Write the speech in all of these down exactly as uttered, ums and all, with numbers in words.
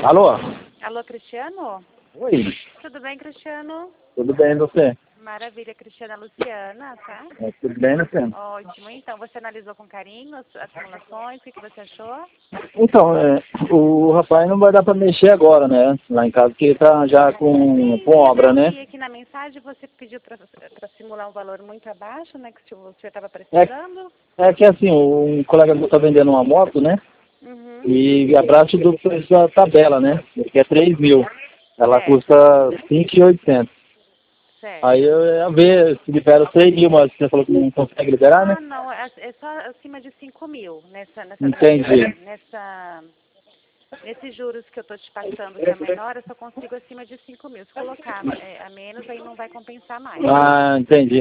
Alô? Alô, Cristiano? Oi, Tudo bem, Cristiano? tudo bem e você? Maravilha, Cristiana Luciana, tá? É, tudo bem, né, Fê? Ótimo. Então, você analisou com carinho as, as simulações, o que, que você achou? Então, é, o rapaz não vai dar para mexer agora, né? Lá em casa, porque ele tá já com, com obra, né? E aqui na mensagem você pediu para simular um valor muito abaixo, né? Que o senhor estava É, precisando. é que assim, um colega meu tá vendendo uma moto, né? Uhum. E abaixo do preço da tabela, né? Que é três mil. Ela Certo. custa cinco mil e oitocentos. Certo. Aí eu ia ver se libera três mil, mas você falou que não consegue liberar, né? Ah, não, é, é só acima de cinco mil nessa, nessa, Entendi. nessa, nesses juros que eu estou te passando, que é menor, eu só consigo acima de cinco mil. Se colocar é, a menos, aí não vai compensar mais. Ah, entendi.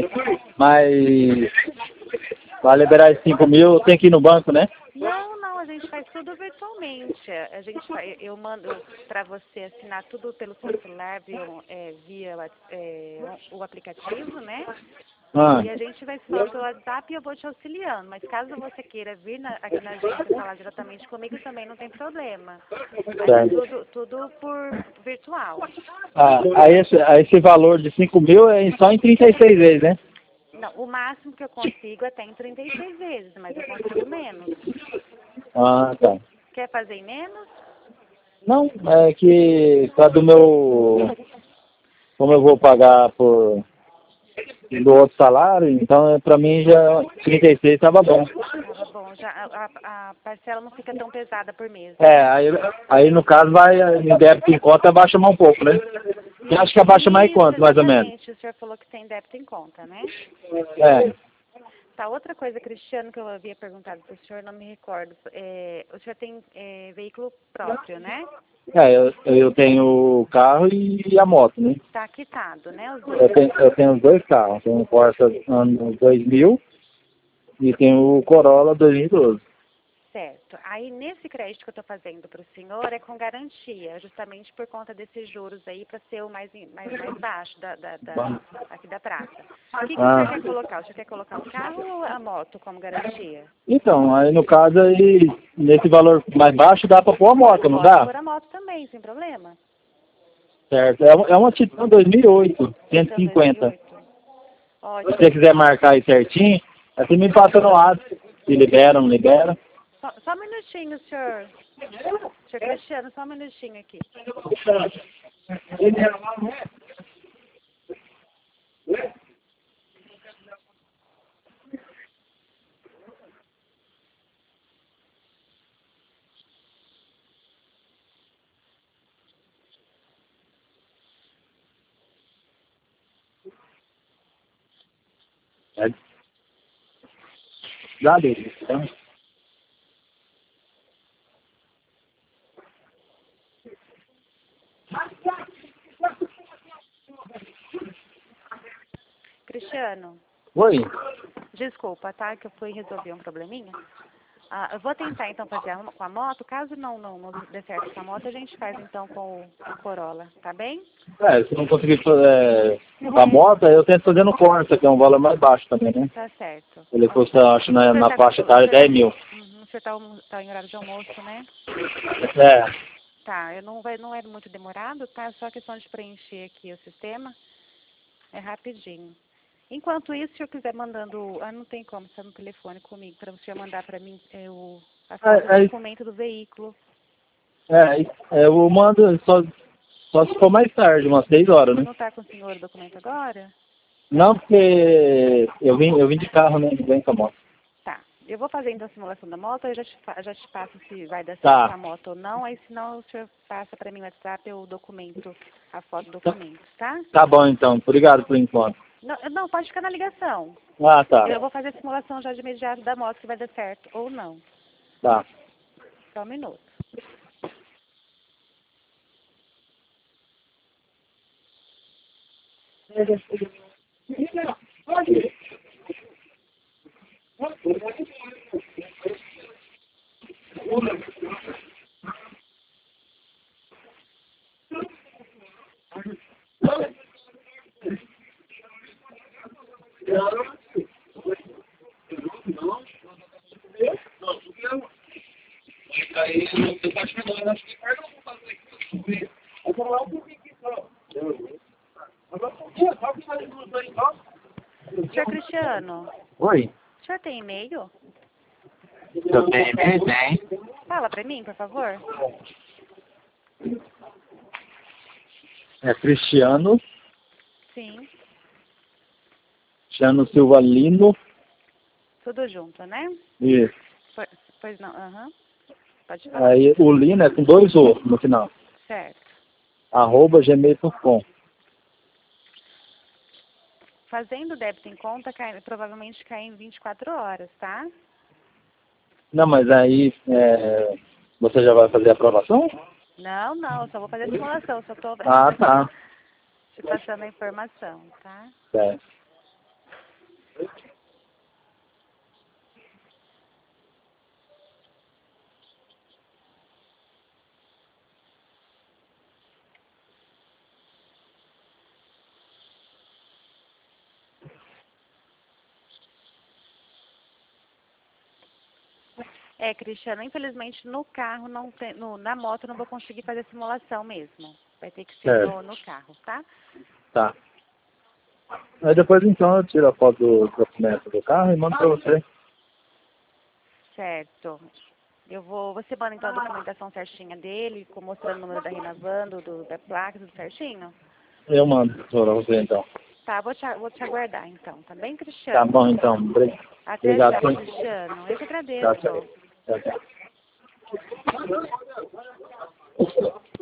Mas para liberar esses cinco mil, tem que ir no banco, né? Não, não, a gente faz tudo virtualmente. A gente faz, eu mando para você assinar tudo pelo seu celular via, é, via é, o aplicativo, né? Ah, E a gente vai assinar pelo WhatsApp e eu vou te auxiliando. Mas caso você queira vir na, aqui na agência falar diretamente comigo, também não tem problema. Mas é certo. tudo, tudo por virtual. Ah, aí esse, aí esse valor de cinco mil é só em trinta e seis vezes, né? Não, o máximo que eu consigo é até em trinta e seis vezes, mas eu consigo menos. Ah, tá. Quer fazer em menos? Não, é que tá do meu... Como eu vou pagar por do outro salário, então para mim já trinta e seis estava bom. Tava bom, já a, a, a parcela não fica tão pesada por mês, É, né? aí, aí no caso vai, em débito em conta abaixa mais um pouco, né? Eu acho que abaixa mais Isso, quanto, mais ou menos? exatamente. O senhor falou que tem débito em conta, né? É. Tá, outra coisa, Cristiano, que eu havia perguntado para o senhor, não me recordo. É, o senhor tem é, veículo próprio, né? É, eu, eu tenho o carro e a moto, né? Tá quitado, né? Os Eu dois. tenho, eu tenho os dois carros. Tenho o Corsa ano dois mil e tenho o Corolla dois mil e doze. Certo. Aí, nesse crédito que eu estou fazendo para o senhor, é com garantia, justamente por conta desses juros aí, para ser o mais, mais, mais baixo da, da, da, aqui da praça. O que, que o senhor Ah, quer colocar? O senhor quer colocar o carro ou a moto como garantia? então, aí no caso aí, nesse valor mais baixo dá para pôr a moto, não Pode dá? pôr a moto também, sem problema. Certo. É, uma- é uma Titan dois mil e oito, cento e Então, dois mil e cinquenta. oito. Se Ótimo. você quiser marcar aí certinho, assim me passa no WhatsApp. Se libera, não libera. Só, só um minutinho, senhor. Senhor Cristiano, só um minutinho aqui. É. Já deu. Então, Cristiano, oi. desculpa, tá? Que eu fui resolver um probleminha. Ah, eu vou tentar então fazer a, com a moto. Caso não, não, não dê certo com a moto, a gente faz então com o, o Corolla, tá bem? É, se não conseguir é, com a moto, aí eu tento fazer no Corsa, que é um valor mais baixo também, né? Tá certo. Ele custa, acho, O na, senhor na tá, faixa o senhor etária tá, dez mil. uhum, o senhor tá, almo- tá em horário de almoço, né? É. Tá, eu não, vai, não é muito demorado, tá? É só questão de preencher aqui o sistema. É rapidinho. Enquanto isso, se eu quiser mandando... Ah, não tem como, está no telefone comigo, para você mandar para mim é, o, a foto do É, é, documento do veículo. é, é, eu mando só, só se for mais tarde, umas seis horas, né? Não está com o senhor o documento agora? Não, porque eu vim, eu vim de carro, né? Não vem com a moto. Tá. Eu vou fazer então a simulação da moto, eu já te, fa- já te passo se vai dar certo com Tá. a moto ou não, aí senão o senhor passa para mim no WhatsApp o documento, a foto do Tá, documento, tá? tá bom, então. Obrigado por enquanto. Não, não, pode ficar na ligação. Ah, tá. Eu vou fazer a simulação já de imediato da moto, se vai dar certo ou não. Tá. Só um minuto. Aí, você pode me dar, acho que Senhor Cristiano, Oi. o senhor tem e-mail? Eu tenho e-mail? Tem. Fala pra mim, por favor. É Cristiano, Sim, Cristiano Silva Lino. tudo junto, né? Isso. Pois, pois não, aham. Pode falar. Aí o Lino é com dois O no final. Certo. Arroba gmail ponto com. Fazendo débito em conta, cai, provavelmente cai em vinte e quatro horas, tá? Não, mas aí é, você já vai fazer a aprovação? Não, não, eu só vou fazer a simulação, só tô Ah, tá. te passando a informação, tá? Certo. É, Cristiano, infelizmente no carro, não tem, no, na moto não vou conseguir fazer a simulação mesmo. Vai ter que ser Certo. no, no carro, tá? Tá. Aí depois então eu tiro a foto do documento do carro e mando pra você. Certo. Eu vou, você manda então a documentação certinha dele, com- mostrando o número da Renavan, do, do- da placa, tudo certinho? Eu mando pra você então. Tá, vou te, vou te aguardar então, tá bem, Tá Cristiano? bom então. Obri- Até Obrigado. já, Sim. Cristiano. Eu que Tchau, agradeço. tchau. Tchau, tchau.